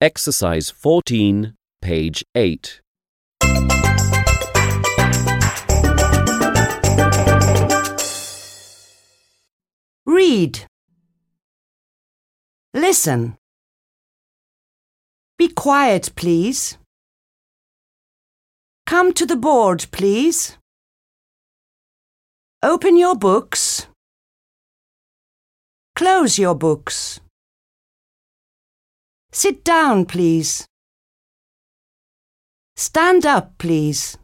Exercise 14, page 8. Read. Listen. Be quiet, please. Come to the board, please. Open your books. Close your books. Sit down, please. Stand up, please.